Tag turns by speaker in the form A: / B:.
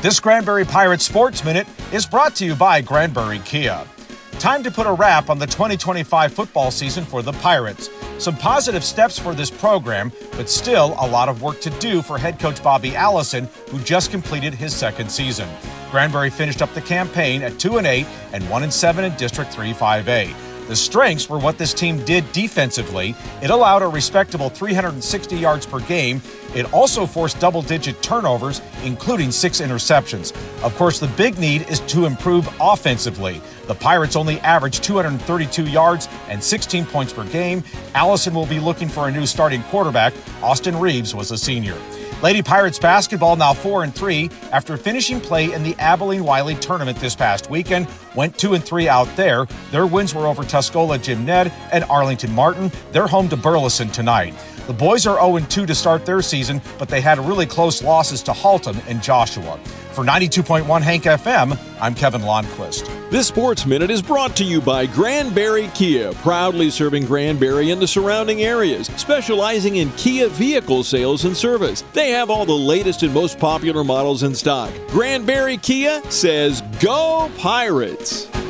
A: This Granbury Pirates Sports Minute is brought to you by Granbury Kia. Time to put a wrap on the 2025 football season for the Pirates. Some positive steps for this program, but still a lot of work to do for head coach Bobby Allison, who just completed his second season. Granbury finished up the campaign at 2-8 and 1-7 in District 3-5A. The strengths were what this team did defensively. It allowed a respectable 360 yards per game. It also forced double-digit turnovers, including 6 interceptions. Of course, the big need is to improve offensively. The Pirates only averaged 232 yards and 16 points per game. Allison will be looking for a new starting quarterback. Austin Reeves was a senior. Lady Pirates basketball now 4-3 after finishing play in the Abilene Wiley tournament this past weekend. Went 2-3 out there. Their wins were over Tuscola Jim Ned and Arlington Martin. They're home to Burleson tonight. The boys are 0-2 to start their season, but they had really close losses to Halton and Joshua. For 92.1 Hank FM, I'm Kevin Lonnquist.
B: This Sports Minute is brought to you by Granbury Kia, proudly serving Granbury and the surrounding areas, specializing in Kia vehicle sales and service. They have all the latest and most popular models in stock. Granbury Kia says, Go Pirates!